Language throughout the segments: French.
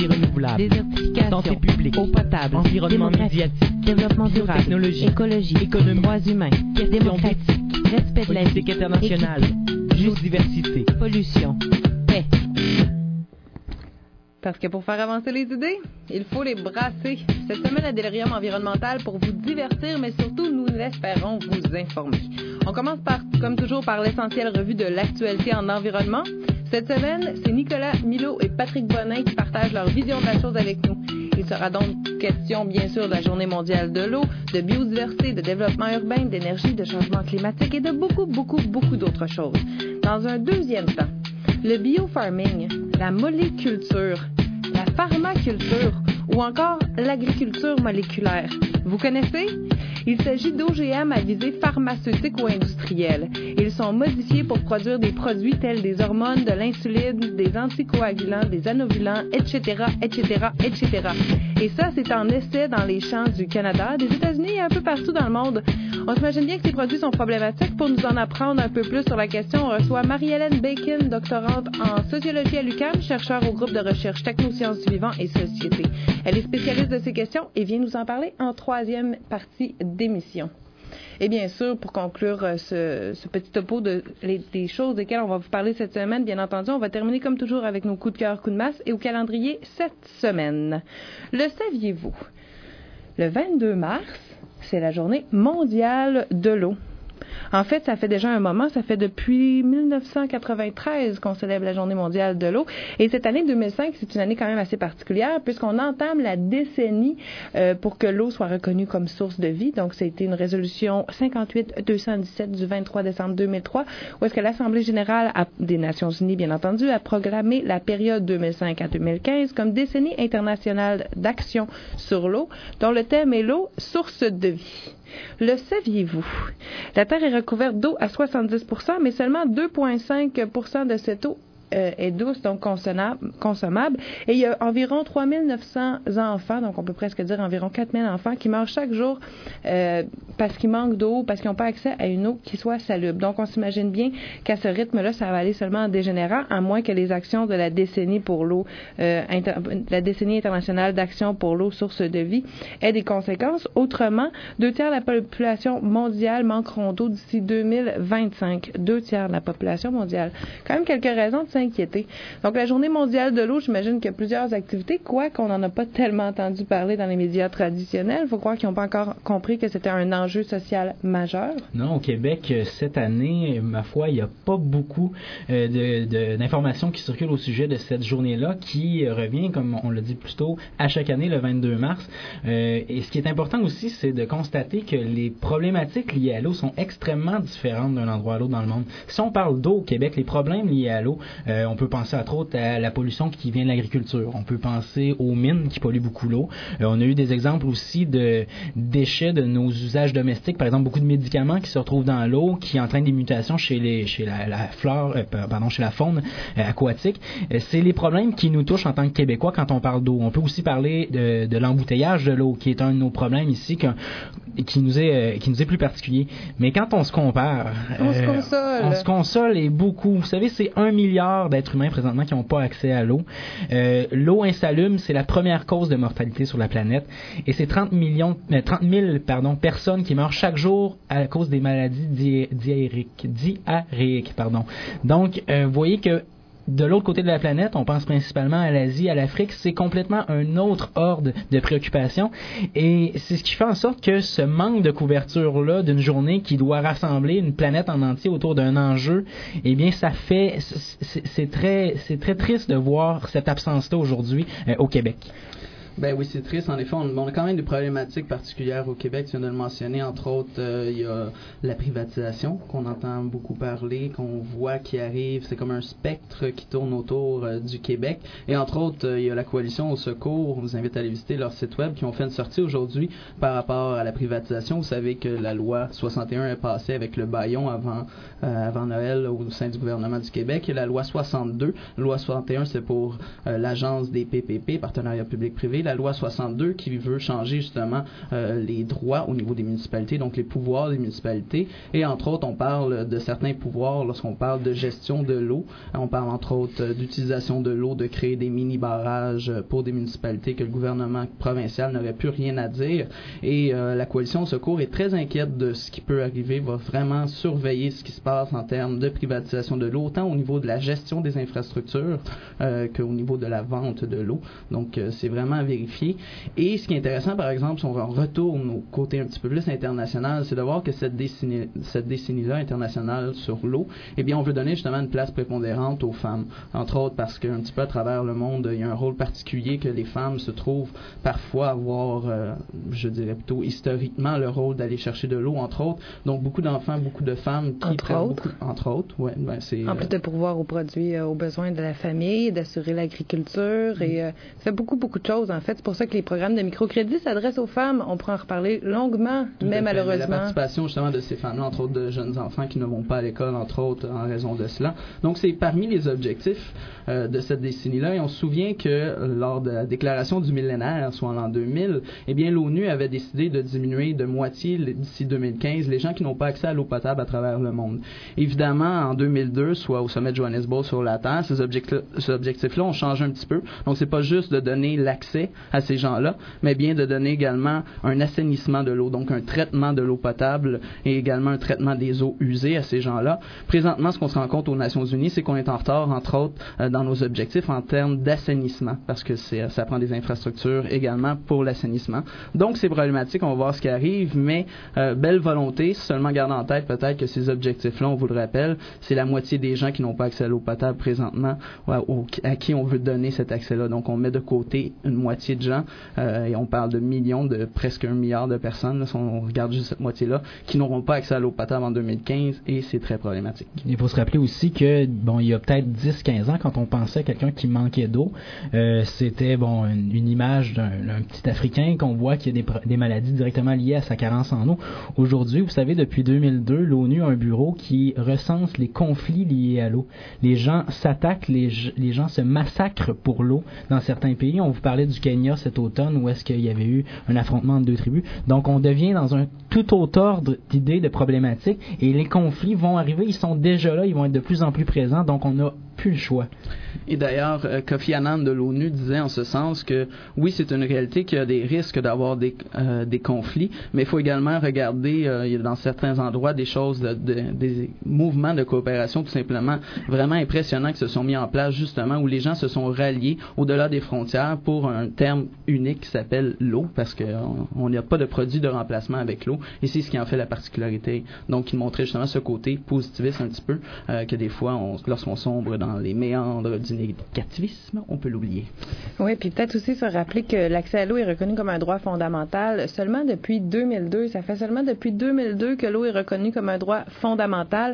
renouvelable, désertification, santé publique, eau potable, environnement médiatique, développement durable, technologie, écologie, économie, droits humains, questions démocratie, respect de la vie, politique internationale, diversité, pollution, paix. Parce que pour faire avancer les idées, il faut les brasser. Cette semaine à Delirium Environnemental pour vous divertir, mais surtout, nous l'espérons, vous informer. On commence comme toujours par l'essentielle revue de l'actualité en environnement. Cette semaine, c'est Nicolas Milot et Patrick Bonin qui partagent leur vision de la chose avec nous. Il sera donc question, bien sûr, de la Journée mondiale de l'eau, de biodiversité, de développement urbain, d'énergie, de changement climatique et de beaucoup d'autres choses. Dans un deuxième temps, le biofarming, la moléculture, la pharmaculture ou encore l'agriculture moléculaire. Vous connaissez? Il s'agit d'OGM à visée pharmaceutique ou industrielle. Ils sont modifiés pour produire des produits tels des hormones, de l'insuline, des anticoagulants, des anovulants, etc. Et ça, c'est en essai dans les champs du Canada, des États-Unis et un peu partout dans le monde. On s'imagine bien que ces produits sont problématiques. Pour nous en apprendre un peu plus sur la question, on reçoit Marie-Hélène Bacon, doctorante en sociologie à l'UQAM, chercheure au groupe de recherche Technosciences du vivant et société. Elle est spécialiste de ces questions et vient nous en parler en troisième partie d'émission. Et bien sûr, pour conclure ce petit topo des choses desquelles on va vous parler cette semaine, bien entendu, on va terminer comme toujours avec nos coups de cœur, coups de masse et au calendrier cette semaine. Le saviez-vous? Le 22 mars, c'est la journée mondiale de l'eau. En fait, ça fait déjà un moment, ça fait depuis 1993 qu'on célèbre la Journée mondiale de l'eau. Et cette année 2005, c'est une année quand même assez particulière puisqu'on entame la décennie pour que l'eau soit reconnue comme source de vie. Donc, ça a été une résolution 58-217 du 23 décembre 2003 où est-ce que l'Assemblée générale des Nations unies, bien entendu, a proclamé la période 2005 à 2015 comme décennie internationale d'action sur l'eau, dont le thème est l'eau, source de vie. Le saviez-vous? La Terre est recouverte d'eau à 70%, mais seulement 2,5% de cette eau est douce, donc consommable. Et il y a environ 3900 enfants, donc on peut presque dire environ 4000 enfants, qui meurent chaque jour parce qu'ils manquent d'eau, parce qu'ils n'ont pas accès à une eau qui soit salubre. Donc on s'imagine bien qu'à ce rythme-là, ça va aller seulement en dégénérant, à moins que les actions de la décennie pour l'eau, la décennie internationale d'action pour l'eau, source de vie, aient des conséquences. Autrement, 2/3 de la population mondiale manqueront d'eau d'ici 2025. 2/3 de la population mondiale. Quand même quelques raisons de s'inquiéter. Donc, la Journée mondiale de l'eau, j'imagine qu'il y a plusieurs activités, quoiqu'on n'en a pas tellement entendu parler dans les médias traditionnels. Il faut croire qu'ils n'ont pas encore compris que c'était un enjeu social majeur. Non, au Québec, cette année, ma foi, il n'y a pas beaucoup d'informations qui circulent au sujet de cette journée-là, qui revient, comme on l'a dit plus tôt, à chaque année, le 22 mars. Et ce qui est important aussi, c'est de constater que les problématiques liées à l'eau sont extrêmement différentes d'un endroit à l'autre dans le monde. Si on parle d'eau au Québec, les problèmes liés à l'eau, on peut penser entre autres à la pollution qui vient de l'agriculture. On peut penser aux mines qui polluent beaucoup l'eau. On a eu des exemples aussi de déchets de nos usages domestiques, par exemple beaucoup de médicaments qui se retrouvent dans l'eau, qui entraînent des mutations chez la faune aquatique. C'est les problèmes qui nous touchent en tant que Québécois quand on parle d'eau. On peut aussi parler de l'embouteillage de l'eau, qui est un de nos problèmes ici, qui nous est plus particulier. Mais quand on se compare, on se console et beaucoup. Vous savez, c'est 1 milliard d'êtres humains présentement qui n'ont pas accès à l'eau. L'eau insalubre, c'est la première cause de mortalité sur la planète. Et c'est 30 000 personnes qui meurent chaque jour à cause des maladies diarrhéiques. Donc, vous voyez que de l'autre côté de la planète, on pense principalement à l'Asie, à l'Afrique, c'est complètement un autre ordre de préoccupation. Et c'est ce qui fait en sorte que ce manque de couverture-là d'une journée qui doit rassembler une planète en entier autour d'un enjeu, eh bien, c'est très triste de voir cette absence-là aujourd'hui au Québec. Ben oui, c'est triste. En effet, on a quand même des problématiques particulières au Québec. Tu viens de le mentionner. Entre autres, il y a la privatisation qu'on entend beaucoup parler, qu'on voit qui arrive. C'est comme un spectre qui tourne autour du Québec. Et entre autres, il y a la Coalition au secours. On vous invite à aller visiter leur site web qui ont fait une sortie aujourd'hui par rapport à la privatisation. Vous savez que la loi 61 est passée avec le bâillon avant Noël au sein du gouvernement du Québec. Et la loi 62. La loi 61, c'est pour l'agence des PPP, partenariats public-privé. la loi 62 qui veut changer justement les droits au niveau des municipalités, donc les pouvoirs des municipalités. Et entre autres, on parle de certains pouvoirs lorsqu'on parle de gestion de l'eau. On parle entre autres d'utilisation de l'eau, de créer des mini-barrages pour des municipalités que le gouvernement provincial n'aurait plus rien à dire. Et la Coalition au secours est très inquiète de ce qui peut arriver, va vraiment surveiller ce qui se passe en termes de privatisation de l'eau, autant au niveau de la gestion des infrastructures qu'au niveau de la vente de l'eau. Donc, c'est vraiment à vérifier. Et ce qui est intéressant, par exemple, si on retourne au côté un petit peu plus international, c'est de voir que cette décennie-là internationale sur l'eau, eh bien, on veut donner justement une place prépondérante aux femmes. Entre autres parce qu'un petit peu à travers le monde, il y a un rôle particulier que les femmes se trouvent parfois avoir, je dirais plutôt historiquement, le rôle d'aller chercher de l'eau, entre autres. Donc, beaucoup d'enfants, beaucoup de femmes qui prennent beaucoup... Entre autres, ouais. Ben, c'est, en plus de pourvoir aux produits, aux besoins de la famille, d'assurer l'agriculture et ça fait beaucoup de choses, en fait. C'est pour ça que les programmes de microcrédit s'adressent aux femmes. On pourra en reparler longuement, mais malheureusement... La participation, justement, de ces femmes-là, entre autres de jeunes enfants qui ne vont pas à l'école, entre autres, en raison de cela. Donc, c'est parmi les objectifs de cette décennie-là. Et on se souvient que lors de la déclaration du millénaire, soit en l'an 2000, eh bien, l'ONU avait décidé de diminuer de moitié d'ici 2015 les gens qui n'ont pas accès à l'eau potable à travers le monde. Évidemment, en 2002, soit au sommet de Johannesburg sur la Terre, ces objectifs-là ont changé un petit peu. Donc, c'est pas juste de donner l'accès à ces gens-là, mais bien de donner également un assainissement de l'eau, donc un traitement de l'eau potable et également un traitement des eaux usées à ces gens-là. Présentement, ce qu'on se rend compte aux Nations Unies, c'est qu'on est en retard, entre autres, dans nos objectifs en termes d'assainissement, parce que ça prend des infrastructures également pour l'assainissement. Donc, c'est problématique, on va voir ce qui arrive, mais belle volonté, seulement garder en tête peut-être que ces objectifs-là, on vous le rappelle, c'est la moitié des gens qui n'ont pas accès à l'eau potable présentement, à qui on veut donner cet accès-là. Donc, on met de côté une moitié de gens, et on parle de millions, de presque 1 milliard de personnes, là, si on regarde juste cette moitié-là, qui n'auront pas accès à l'eau potable en 2015, et c'est très problématique. Il faut se rappeler aussi que, bon, il y a peut-être 10-15 ans, quand on pensait à quelqu'un qui manquait d'eau, c'était, bon, une image d'un petit Africain qu'on voit qui a des maladies directement liées à sa carence en eau. Aujourd'hui, vous savez, depuis 2002, l'ONU a un bureau qui recense les conflits liés à l'eau. Les gens s'attaquent, les gens se massacrent pour l'eau dans certains pays. On vous parlait du Kenya cet automne où est-ce qu'il y avait eu un affrontement entre deux tribus. Donc, on devient dans un tout autre ordre d'idées, de problématiques, et les conflits vont arriver, ils sont déjà là, ils vont être de plus en plus présents, donc on n'a plus le choix. Et d'ailleurs, Kofi Annan de l'ONU disait en ce sens que oui, c'est une réalité qu'il y a des risques d'avoir des conflits, mais il faut également regarder, il y a dans certains endroits des choses, des mouvements de coopération tout simplement vraiment impressionnants qui se sont mis en place justement où les gens se sont ralliés au-delà des frontières pour un terme unique qui s'appelle l'eau, parce qu'on n'a pas de produit de remplacement avec l'eau, et c'est ce qui en fait la particularité. Donc, il montrait justement ce côté positiviste un petit peu, que des fois, lorsqu'on sombre dans les méandres du négativisme, on peut l'oublier. Oui, puis peut-être aussi se rappeler que l'accès à l'eau est reconnu comme un droit fondamental seulement depuis 2002. Ça fait seulement depuis 2002 que l'eau est reconnue comme un droit fondamental.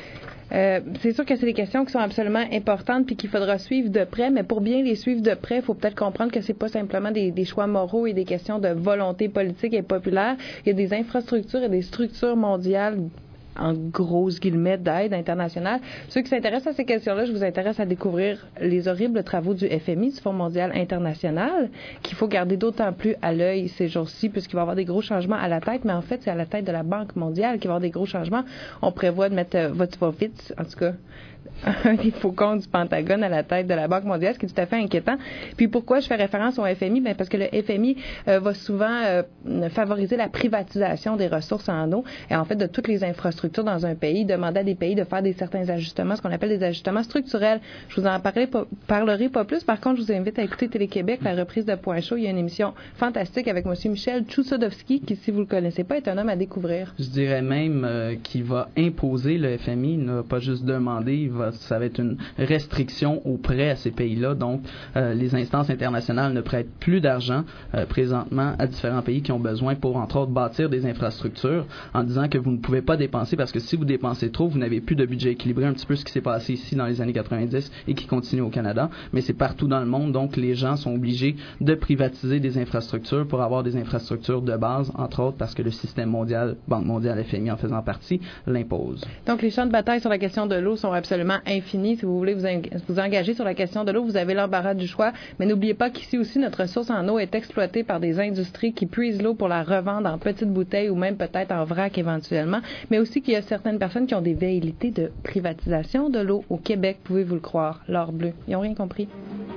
C'est sûr que c'est des questions qui sont absolument importantes puis qu'il faudra suivre de près, mais pour bien les suivre de près, il faut peut-être comprendre que c'est pas simplement des choix moraux et des questions de volonté politique et populaire. Il y a des infrastructures et des structures mondiales en grosses guillemets d'aide internationale. Ceux qui s'intéressent à ces questions-là, je vous intéresse à découvrir les horribles travaux du FMI, du Fonds mondial international, qu'il faut garder d'autant plus à l'œil ces jours-ci, puisqu'il va y avoir des gros changements à la tête, mais en fait, c'est à la tête de la Banque mondiale qu'il va y avoir des gros changements. On prévoit de mettre Votovitz, en tout cas, un des faucons du Pentagone à la tête de la Banque mondiale, ce qui est tout à fait inquiétant. Puis pourquoi je fais référence au FMI? Bien, parce que le FMI va souvent favoriser la privatisation des ressources en eau et en fait de toutes les infrastructures dans un pays, demander à des pays de faire certains ajustements, ce qu'on appelle des ajustements structurels. Je vous en parlerai pas plus. Par contre, je vous invite à écouter Télé-Québec, la reprise de Point Chaud. Il y a une émission fantastique avec M. Michel Tchoussoudovski, qui, si vous le connaissez pas, est un homme à découvrir. Je dirais même qu'il va imposer le FMI, il ne va pas juste demander, ça va être une restriction aux prêts à ces pays-là. Donc, les instances internationales ne prêtent plus d'argent présentement à différents pays qui ont besoin pour, entre autres, bâtir des infrastructures en disant que vous ne pouvez pas dépenser parce que si vous dépensez trop, vous n'avez plus de budget équilibré, un petit peu ce qui s'est passé ici dans les années 90 et qui continue au Canada, mais c'est partout dans le monde. Donc, les gens sont obligés de privatiser des infrastructures pour avoir des infrastructures de base, entre autres parce que le système mondial, Banque mondiale, FMI en faisant partie, l'impose. Donc, les champs de bataille sur la question de l'eau sont absolument absolument infini. Si vous voulez vous engager sur la question de l'eau, vous avez l'embarras du choix. Mais n'oubliez pas qu'ici aussi, notre ressource en eau est exploitée par des industries qui puisent l'eau pour la revendre en petites bouteilles ou même peut-être en vrac éventuellement. Mais aussi qu'il y a certaines personnes qui ont des velléités de privatisation de l'eau au Québec, pouvez-vous le croire, l'or bleu. Ils n'ont rien compris.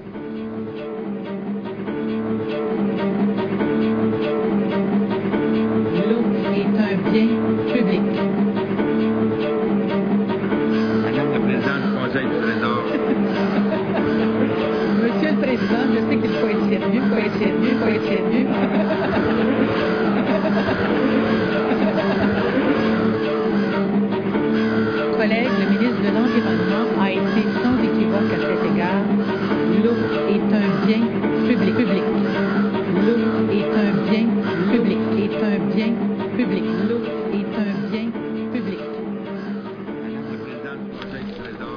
L'eau est un bien public. Madame la Présidente du Conseil du Trésor. Monsieur le Président, je sais qu'il faut être sérieux. Collègue, le ministre de l'Environnement a été sans équivoque à cet égard. L'eau est un bien public. L'eau est un bien public. L'eau est un bien public. Madame la Présidente du Conseil du Trésor.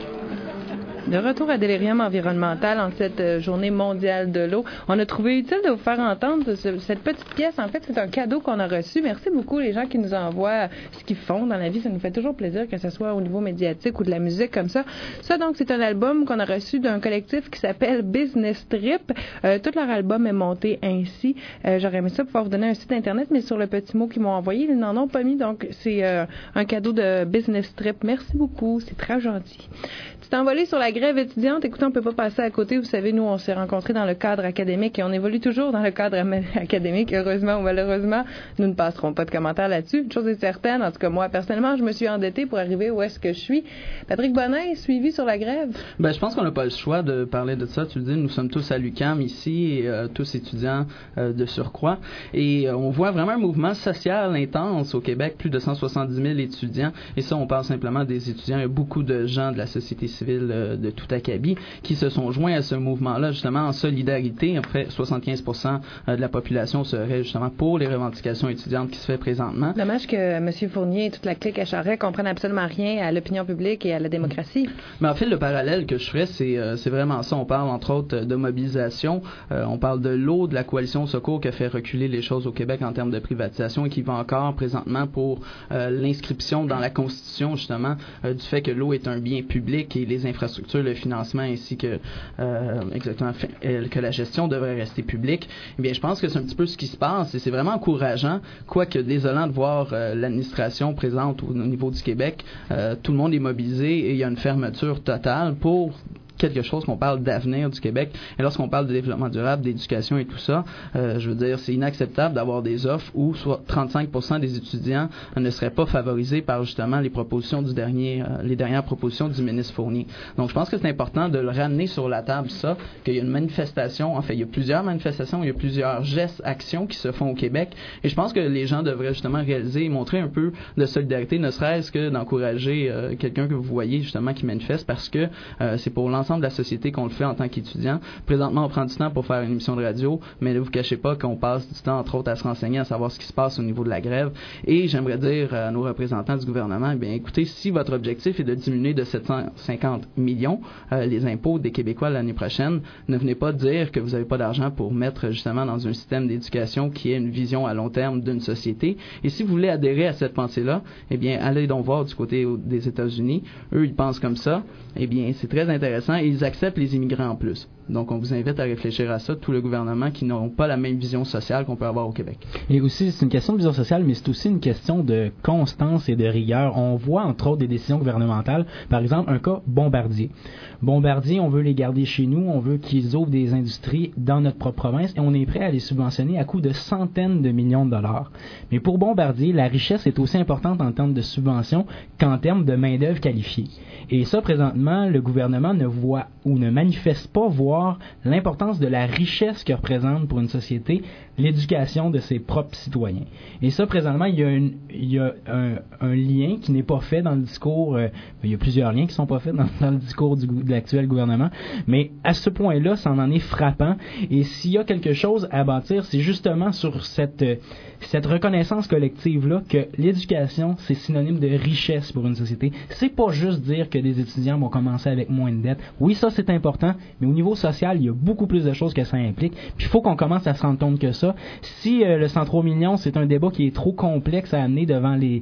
De retour à Delirium environnemental en cette journée mondiale de l'eau, on a trouvé utile de vous faire entendre cette petite pièce. En fait, c'est un cadeau qu'on a reçu. Merci beaucoup les gens qui nous envoient ce qu'ils font dans la vie. Ça nous fait toujours plaisir, que ce soit au niveau médiatique ou de la musique comme ça. Ça, donc, c'est un album qu'on a reçu d'un collectif qui s'appelle Business Trip. Tout leur album est monté ainsi. J'aurais aimé ça pouvoir vous donner un site Internet, mais sur le petit mot qu'ils m'ont envoyé, ils n'en ont pas mis. Donc, c'est un cadeau de Business Trip. Merci beaucoup. C'est très gentil. Tu t'es envolé sur la grève étudiante. Écoutez, on peut pas passer à côté. Vous savez, nous, on s'est rencontrés dans le cadre académique et on évolue toujours dans le cadre académique. Heureusement ou malheureusement, nous ne passerons pas de commentaires là-dessus. Une chose est certaine, en tout cas, moi, personnellement, je me suis endettée pour arriver où est-ce que je suis. Patrick Bonin, suivi sur la grève? Ben, je pense qu'on n'a pas le choix de parler de ça. Tu le dis, nous sommes tous à l'UQAM ici, et, tous étudiants de surcroît. Et on voit vraiment un mouvement social intense au Québec, plus de 170 000 étudiants. Et ça, on parle simplement des étudiants. Il y a beaucoup de gens de la société civile de tout acabit qui se sont joints à ce mouvement-là, justement en solidarité. En fait, 75% de la population serait justement pour les revendications étudiantes qui se fait présentement. Dommage que M. Fournier et toute la clique à Charest comprennent absolument rien à l'opinion publique et à la démocratie. Mais en fait, le parallèle que je ferais, c'est vraiment ça. On parle entre autres de mobilisation, on parle de l'eau, de la coalition Secours qui a fait reculer les choses au Québec en termes de privatisation et qui va encore présentement pour l'inscription dans la Constitution justement du fait que l'eau est un bien public et les infrastructures, le financement ainsi que exactement que la gestion devrait rester publique. Eh bien, je pense que c'est un petit peu ce qui se passe et c'est vraiment encourageant, quoique désolant de voir l'administration présente au niveau du Québec. Tout le monde est mobilisé et il y a une fermeture totale pour quelque chose qu'on parle d'avenir du Québec. Et lorsqu'on parle de développement durable, d'éducation et tout ça, je veux dire, c'est inacceptable d'avoir des offres où soit 35% des étudiants ne seraient pas favorisés par justement les propositions les dernières propositions du ministre Fournier. Donc, je pense que c'est important de le ramener sur la table, ça, qu'il y a une manifestation, en fait, il y a plusieurs manifestations, il y a plusieurs gestes, actions qui se font au Québec. Et je pense que les gens devraient justement réaliser et montrer un peu de solidarité, ne serait-ce que d'encourager quelqu'un que vous voyez justement qui manifeste parce que c'est pour l'ensemble de la société qu'on le fait en tant qu'étudiant. Présentement, on prend du temps pour faire une émission de radio, mais ne vous cachez pas qu'on passe du temps, entre autres, à se renseigner, à savoir ce qui se passe au niveau de la grève. Et j'aimerais dire à nos représentants du gouvernement, eh bien, écoutez, si votre objectif est de diminuer de 750 millions les impôts des Québécois l'année prochaine, ne venez pas dire que vous n'avez pas d'argent pour mettre justement dans un système d'éducation qui ait une vision à long terme d'une société. Et si vous voulez adhérer à cette pensée-là, eh bien, allez donc voir du côté des États-Unis. Eux, ils pensent comme ça. Eh bien, c'est très intéressant et ils acceptent les immigrants en plus. Donc, on vous invite à réfléchir à ça, tout le gouvernement qui n'ont pas la même vision sociale qu'on peut avoir au Québec. Et aussi, c'est une question de vision sociale, mais c'est aussi une question de constance et de rigueur. On voit, entre autres, des décisions gouvernementales. Par exemple, un cas Bombardier. Bombardier, on veut les garder chez nous, on veut qu'ils ouvrent des industries dans notre propre province et on est prêt à les subventionner à coût de centaines de millions de dollars. Mais pour Bombardier, la richesse est aussi importante en termes de subventions qu'en termes de main-d'œuvre qualifiée. Et ça, présentement, le gouvernement ne voit ou ne manifeste pas voir l'importance de la richesse que représente pour une société l'éducation de ses propres citoyens. Et ça, présentement, il y a un lien qui n'est pas fait dans le discours, il y a plusieurs liens qui ne sont pas faits dans le discours de l'actuel gouvernement, mais à ce point-là, ça en est frappant. Et s'il y a quelque chose à bâtir, c'est justement sur cette reconnaissance collective-là que l'éducation, c'est synonyme de richesse pour une société. C'est pas juste dire que des étudiants vont commencer avec moins de dettes. Oui, ça, c'est important, mais au niveau social, il y a beaucoup plus de choses que ça implique. Puis il faut qu'on commence à se rendre compte que ça, ça. Si le 103 millions, c'est un débat qui est trop complexe à amener devant les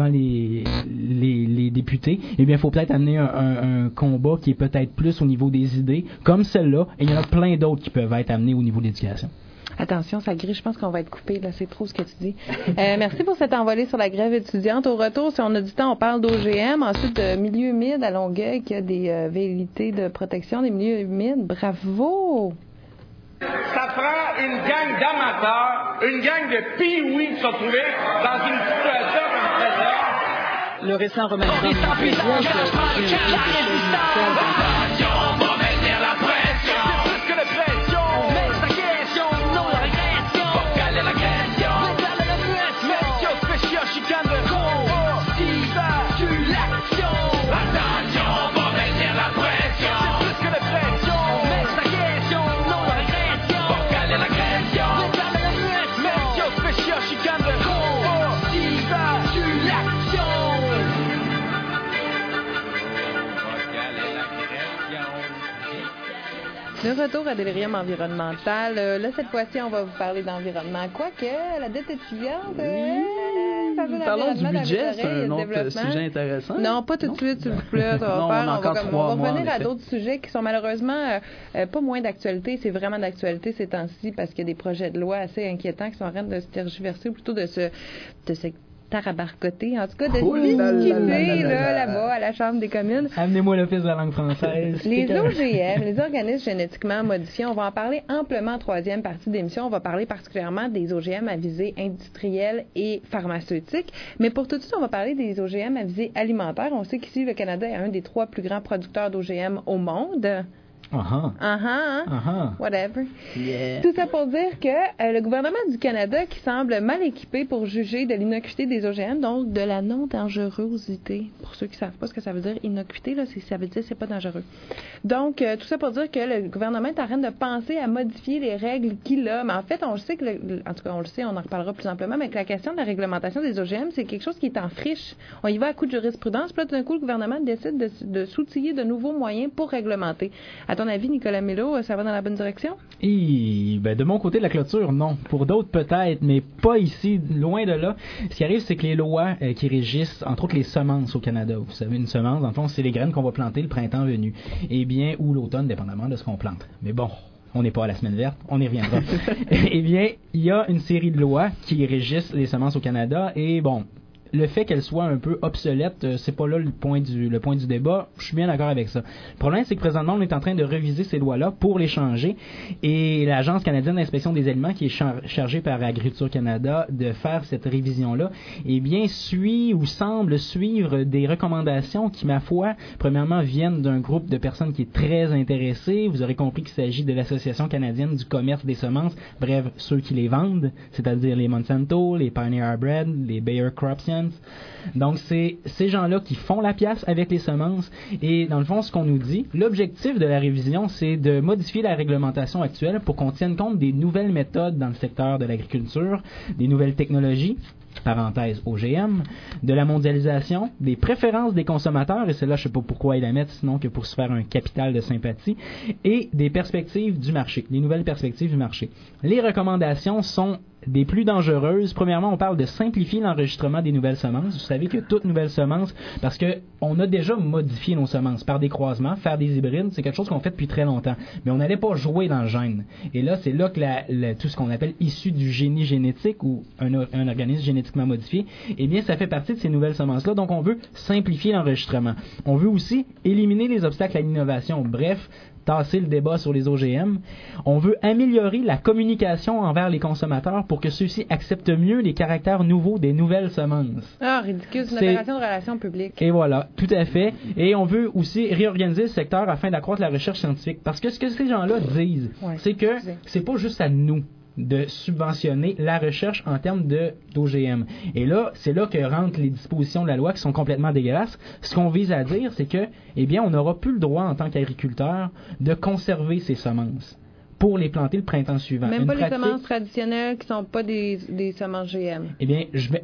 députés, eh bien, il faut peut-être amener un combat qui est peut-être plus au niveau des idées, comme celle-là, et il y en a plein d'autres qui peuvent être amenés au niveau de l'éducation. Attention, ça grille, je pense qu'on va être coupé, là, c'est trop ce que tu dis. Merci pour cette envolée sur la grève étudiante. Au retour, si on a du temps, on parle d'OGM. Ensuite, de milieux humides à Longueuil, qui a des velléités de protection des milieux humides. Bravo! Ça prend une gang d'amateurs, une gang de pee-wee qui sont trouvés dans une situation comme celle-là. Le récent remaniement De retour à Delirium environnemental. Là, cette fois-ci, on va vous parler d'environnement. Quoique, la dette étudiante... Parlons du budget, c'est un autre sujet intéressant. Non, pas tout de suite, s'il vous plaît. On va revenir à d'autres sujets qui sont malheureusement pas moins d'actualité. C'est vraiment d'actualité ces temps-ci parce qu'il y a des projets de loi assez inquiétants qui sont en train de se tergiverser ou plutôt de se tarabarcoter, en tout cas, de discuter là-bas à la Chambre des communes. Amenez-moi l'Office de la langue française. Les OGM, les organismes génétiquement modifiés, on va en parler amplement en troisième partie d'émission. On va parler particulièrement des OGM à visée industrielle et pharmaceutique. Mais pour tout de suite, on va parler des OGM à visée alimentaire. On sait qu'ici, le Canada est un des 3 plus grands producteurs d'OGM au monde. Whatever. Yeah. Tout ça pour dire que le gouvernement du Canada qui semble mal équipé pour juger de l'innocuité des OGM, donc de la non-dangerosité. Pour ceux qui ne savent pas ce que ça veut dire, innocuité, là, ça veut dire c'est pas dangereux. Donc, tout ça pour dire que le gouvernement est en train de penser à modifier les règles qu'il a. Mais en fait, on le sait en tout cas, on le sait, on en reparlera plus amplement, mais que la question de la réglementation des OGM, c'est quelque chose qui est en friche. On y va à coup de jurisprudence, puis là, tout d'un coup, le gouvernement décide de s'outiller de nouveaux moyens pour réglementer. À ton avis, Nicolas Mello, ça va dans la bonne direction? De mon côté de la clôture, non. Pour d'autres, peut-être, mais pas ici, loin de là. Ce qui arrive, c'est que les lois qui régissent, entre autres, les semences au Canada. Vous savez, une semence, dans le fond, c'est les graines qu'on va planter le printemps venu. Eh bien, ou l'automne, dépendamment de ce qu'on plante. Mais bon, on n'est pas à la semaine verte, on y reviendra. Eh bien, il y a une série de lois qui régissent les semences au Canada et bon, le fait qu'elle soit un peu obsolète, c'est pas là le point du débat. Je suis bien d'accord avec ça. Le problème, c'est que présentement, on est en train de réviser ces lois-là pour les changer. Et l'Agence canadienne d'inspection des aliments, qui est chargée par Agriculture Canada de faire cette révision-là, eh bien, suit ou semble suivre des recommandations qui, ma foi, premièrement, viennent d'un groupe de personnes qui est très intéressé. Vous aurez compris qu'il s'agit de l'Association canadienne du commerce des semences, bref, ceux qui les vendent, c'est-à-dire les Monsanto, les Pioneer Bread, les Bayer Crop Science. Donc, c'est ces gens-là qui font la pièce avec les semences. Et dans le fond, ce qu'on nous dit, l'objectif de la révision, c'est de modifier la réglementation actuelle pour qu'on tienne compte des nouvelles méthodes dans le secteur de l'agriculture, des nouvelles technologies, parenthèse OGM, de la mondialisation, des préférences des consommateurs, et celle-là, je ne sais pas pourquoi ils la mettent, sinon que pour se faire un capital de sympathie, et des perspectives du marché, des nouvelles perspectives du marché. Les recommandations sont des plus dangereuses. Premièrement, on parle de simplifier l'enregistrement des nouvelles semences. Vous savez que toute nouvelle semence, parce que on a déjà modifié nos semences par des croisements, faire des hybrides, c'est quelque chose qu'on fait depuis très longtemps. Mais on n'allait pas jouer dans le gène. Et là, c'est là que tout ce qu'on appelle issu du génie génétique ou un organisme génétiquement modifié, eh bien, ça fait partie de ces nouvelles semences-là. Donc, on veut simplifier l'enregistrement. On veut aussi éliminer les obstacles à l'innovation. Bref, tasser le débat sur les OGM. On veut améliorer la communication envers les consommateurs pour que ceux-ci acceptent mieux les caractères nouveaux des nouvelles semences. Ah, ridicule, c'est une opération de relations publiques. Et voilà, tout à fait. Et on veut aussi réorganiser le secteur afin d'accroître la recherche scientifique. Parce que ce que ces gens-là disent, c'est que c'est pas juste à nous de subventionner la recherche en termes d'OGM. Et là, c'est là que rentrent les dispositions de la loi qui sont complètement dégueulasses. Ce qu'on vise à dire, c'est que, eh bien, on n'aura plus le droit en tant qu'agriculteur de conserver ces semences pour les planter le printemps suivant. Même pas les semences traditionnelles qui sont pas des semences GM. Eh bien,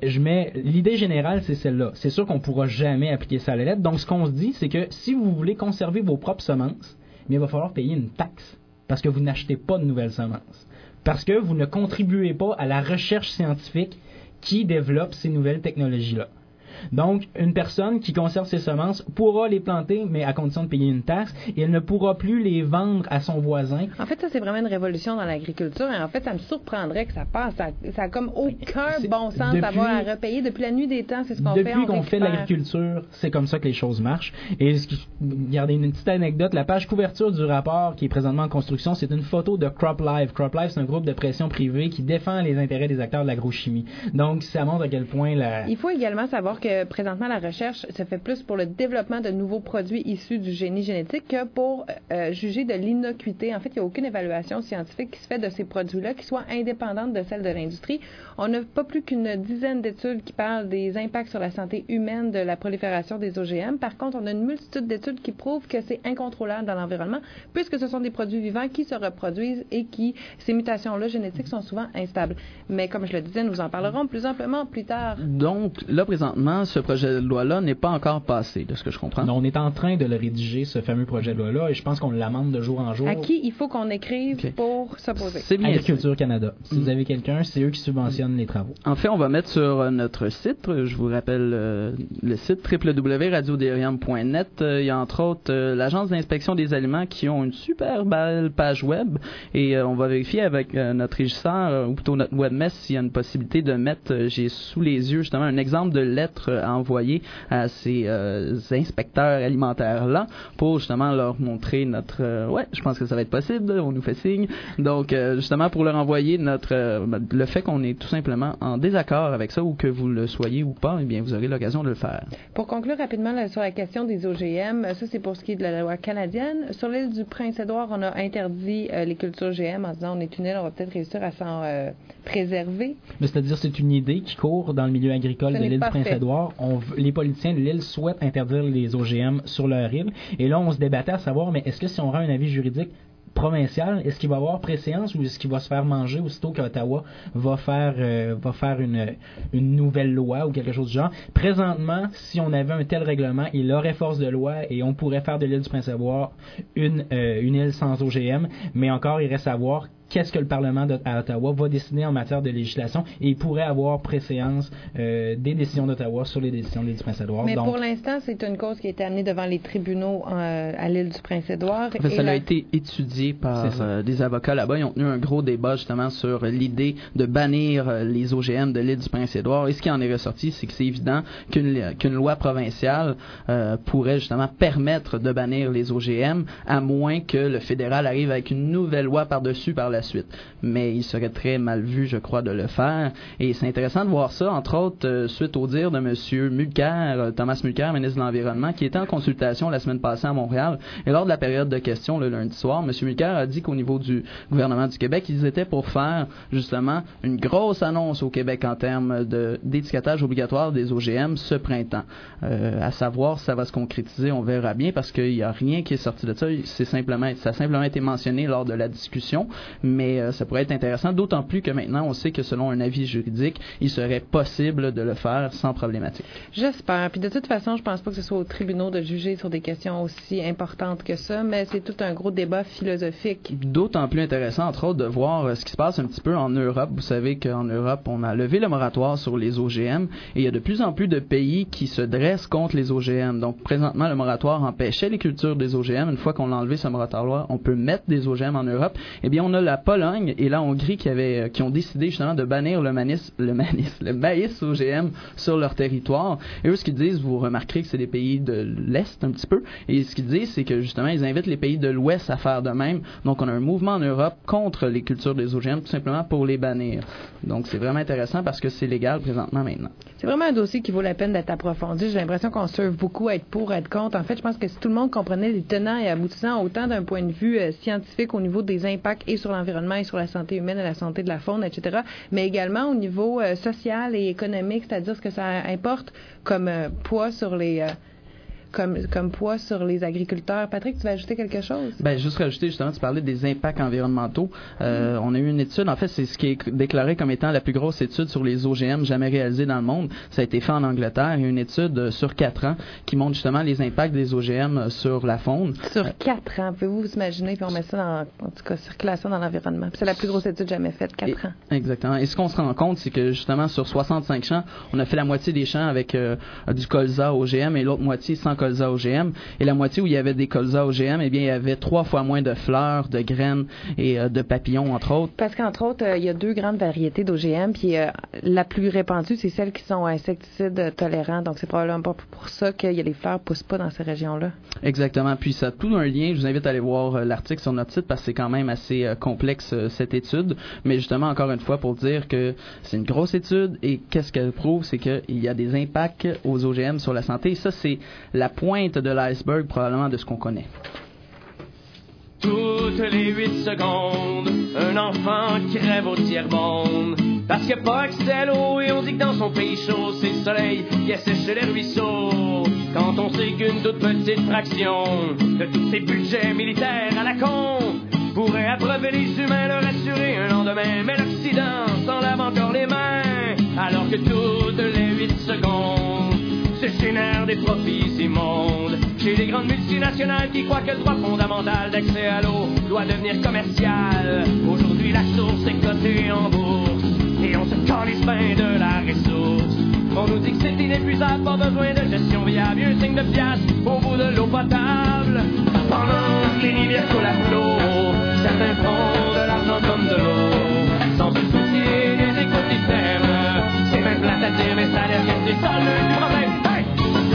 l'idée générale, c'est celle-là. C'est sûr qu'on pourra jamais appliquer ça à la lettre. Donc, ce qu'on se dit, c'est que si vous voulez conserver vos propres semences, eh bien, il va falloir payer une taxe parce que vous n'achetez pas de nouvelles semences. parce que vous ne contribuez pas à la recherche scientifique qui développe ces nouvelles technologies-là. Donc, une personne qui conserve ses semences pourra les planter, mais à condition de payer une taxe, et elle ne pourra plus les vendre à son voisin. En fait, ça, c'est vraiment une révolution dans l'agriculture. Et en fait, ça me surprendrait que ça passe. Ça a comme aucun bon sens d'avoir à repayer. Depuis la nuit des temps, c'est ce qu'on fait. Depuis qu'on fait de l'agriculture, c'est comme ça que les choses marchent. Et regardez, une petite anecdote, la page couverture du rapport qui est présentement en construction, c'est une photo de CropLife. CropLife, c'est un groupe de pression privé qui défend les intérêts des acteurs de l'agrochimie. Donc, ça montre à quel point Il faut également savoir que présentement, la recherche se fait plus pour le développement de nouveaux produits issus du génie génétique que pour juger de l'innocuité. En fait, il n'y a aucune évaluation scientifique qui se fait de ces produits-là qui soit indépendante de celle de l'industrie. On n'a pas plus qu'une dizaine d'études qui parlent des impacts sur la santé humaine de la prolifération des OGM. Par contre, on a une multitude d'études qui prouvent que c'est incontrôlable dans l'environnement puisque ce sont des produits vivants qui se reproduisent et qui, ces mutations-là génétiques sont souvent instables. Mais comme je le disais, nous en parlerons plus amplement plus tard. Donc, là, présentement, ce projet de loi-là n'est pas encore passé, de ce que je comprends. Non, on est en train de le rédiger, ce fameux projet de loi-là, et je pense qu'on l'amende de jour en jour. À qui il faut qu'on écrive pour s'opposer? C'est bien Agriculture Canada. Si vous avez quelqu'un, c'est eux qui subventionnent les travaux. En fait, on va mettre sur notre site, je vous rappelle le site www.radiodelirium.net. Il y a entre autres l'Agence d'inspection des aliments qui ont une super belle page web, et on va vérifier avec notre régisseur, ou plutôt notre webmestre, s'il y a une possibilité de mettre, j'ai sous les yeux justement un exemple de lettre envoyée à ces inspecteurs alimentaires-là pour justement leur montrer notre... je pense que ça va être possible, on nous fait signe. Donc, justement, pour leur envoyer le fait qu'on est tout simplement en désaccord avec ça, ou que vous le soyez ou pas, eh bien, vous aurez l'occasion de le faire. Pour conclure rapidement sur la question des OGM, ça, c'est pour ce qui est de la loi canadienne. Sur l'île du Prince-Édouard, on a interdit les cultures GM en disant on est une île, on va peut-être réussir à s'en préserver. Mais c'est-à-dire, c'est une idée qui court dans le milieu agricole de l'île du Prince-Édouard. Les politiciens de l'île souhaitent interdire les OGM sur leur île. Et là, on se débattait à savoir, mais est-ce que si on rend un avis juridique provincial, est-ce qu'il va y avoir préséance ou est-ce qu'il va se faire manger aussitôt qu'Ottawa va faire une nouvelle loi ou quelque chose du genre? Présentement, si on avait un tel règlement, il aurait force de loi et on pourrait faire de l'île du Prince-Édouard une île sans OGM, mais encore, il reste à voir qu'est-ce que le Parlement à Ottawa va décider en matière de législation, et il pourrait avoir préséance des décisions d'Ottawa sur les décisions de l'île du Prince-Édouard. Mais pour l'instant, c'est une cause qui a été amenée devant les tribunaux à l'île du Prince-Édouard. Ça a été étudié par des avocats là-bas. Ils ont tenu un gros débat justement sur l'idée de bannir les OGM de l'île du Prince-Édouard. Et ce qui en est ressorti, c'est que c'est évident qu'une loi provinciale pourrait justement permettre de bannir les OGM, à moins que le fédéral arrive avec une nouvelle loi par-dessus par la suite. Mais il serait très mal vu, je crois, de le faire. Et c'est intéressant de voir ça, entre autres, suite au dire de M. Mulcair, Thomas Mulcair, ministre de l'Environnement, qui était en consultation la semaine passée à Montréal. Et lors de la période de questions, le lundi soir, M. Mulcair a dit qu'au niveau du gouvernement du Québec, ils étaient pour faire, justement, une grosse annonce au Québec en termes d'étiquetage obligatoire des OGM ce printemps. À savoir, ça va se concrétiser, on verra bien, parce qu'il n'y a rien qui est sorti de ça. Ça a simplement été mentionné lors de la discussion. Mais ça pourrait être intéressant, d'autant plus que maintenant, on sait que selon un avis juridique, il serait possible de le faire sans problématique. J'espère. Puis de toute façon, je pense pas que ce soit aux tribunaux de juger sur des questions aussi importantes que ça, mais c'est tout un gros débat philosophique. D'autant plus intéressant, entre autres, de voir ce qui se passe un petit peu en Europe. Vous savez qu'en Europe, on a levé le moratoire sur les OGM, et il y a de plus en plus de pays qui se dressent contre les OGM. Donc, présentement, le moratoire empêchait les cultures des OGM. Une fois qu'on a enlevé ce moratoire, on peut mettre des OGM en Europe. Eh bien, on a la Pologne et la Hongrie qui ont décidé justement de bannir le maïs OGM sur leur territoire. Et eux, ce qu'ils disent, vous remarquerez que c'est des pays de l'Est un petit peu, et ce qu'ils disent, c'est que justement, ils invitent les pays de l'Ouest à faire de même. Donc, on a un mouvement en Europe contre les cultures des OGM, tout simplement pour les bannir. Donc, c'est vraiment intéressant parce que c'est légal présentement maintenant. C'est vraiment un dossier qui vaut la peine d'être approfondi. J'ai l'impression qu'on surfe beaucoup à être pour, à être contre. En fait, je pense que si tout le monde comprenait les tenants et aboutissants, autant d'un point de vue scientifique au niveau des impacts et sur l'environnement et sur la santé humaine et la santé de la faune, etc., mais également au niveau social et économique, c'est-à-dire ce que ça importe comme poids sur comme poids sur les agriculteurs. Patrick, tu vas ajouter quelque chose? Ben, juste rajouter, justement, tu parlais des impacts environnementaux. On a eu une étude, en fait, c'est ce qui est déclaré comme étant la plus grosse étude sur les OGM jamais réalisée dans le monde. Ça a été fait en Angleterre. Il y a une étude sur 4 ans qui montre justement les impacts des OGM sur la faune. Sur 4 ans, pouvez-vous vous imaginer, puis on met ça dans, en tout cas, circulation dans l'environnement. Puis c'est la plus grosse étude jamais faite, 4 ans. Exactement. Et ce qu'on se rend compte, c'est que justement, sur 65 champs, on a fait la moitié des champs avec du colza OGM et l'autre moitié sans colza OGM. Et la moitié où il y avait des colza OGM, eh bien, il y avait 3 fois moins de fleurs, de graines et de papillons, entre autres. Parce qu'entre autres, il y a 2 grandes variétés d'OGM, puis la plus répandue, c'est celle qui sont insecticides tolérants. Donc, c'est probablement pas pour ça que les fleurs poussent pas dans ces régions-là. Exactement. Puis, ça a tout un lien. Je vous invite à aller voir l'article sur notre site parce que c'est quand même assez complexe, cette étude. Mais justement, encore une fois, pour dire que c'est une grosse étude et qu'est-ce qu'elle prouve, c'est qu'il y a des impacts aux OGM sur la santé. Et ça, c'est la pointe de l'iceberg, probablement, de ce qu'on connaît. Toutes les 8 secondes, un enfant crève au tiers-monde. Parce qu'il n'y a pas accès à l'eau et on dit que dans son pays chaud, c'est le soleil qui assèche les ruisseaux. Quand on sait qu'une toute petite fraction de tous ces budgets militaires à la con pourrait abreuver les humains, leur assurer un lendemain. Mais l'Occident s'en lave encore les mains, alors que toutes les 8 secondes se génèrent des profits immondes chez les grandes multinationales qui croient que le droit fondamental d'accès à l'eau doit devenir commercial. Aujourd'hui, la source est cotée en bourse et on se calisse bien de la ressource. On nous dit que c'est inépuisable, pas besoin de gestion viable, un signe de piastre au bout de l'eau potable. Pendant que les rivières coulent à flot, certains font de l'argent comme de l'eau, sans se soucier des écosystèmes. C'est même plate à dire, mais ça a l'air que c'est ça le problème. Hey!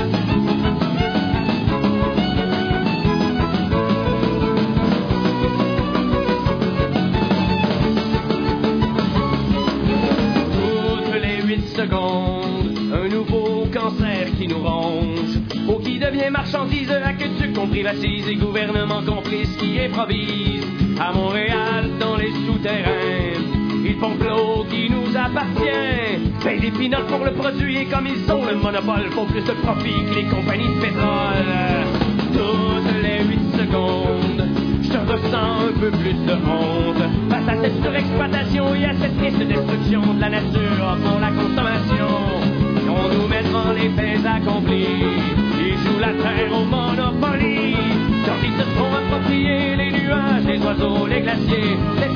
Toutes les 8 secondes, un nouveau cancer qui nous ronge, ou qui devient marchandise, aqueduc qu'on privatise et gouvernement complice qui improvise. À Montréal, dans les souterrains, ils pompent l'eau qui nous appartient. Payent des pinottes pour le produit et comme ils ont le monopole, font plus de profit que les compagnies de pétrole. Toutes les 8 secondes, je ressens un peu plus de honte face à cette surexploitation et à cette triste destruction de la nature pour la consommation. On nous met devant les faits accomplis, ils jouent la terre au Monopoly. Quand ils se sont appropriés les nuages, les oiseaux, les glaciers,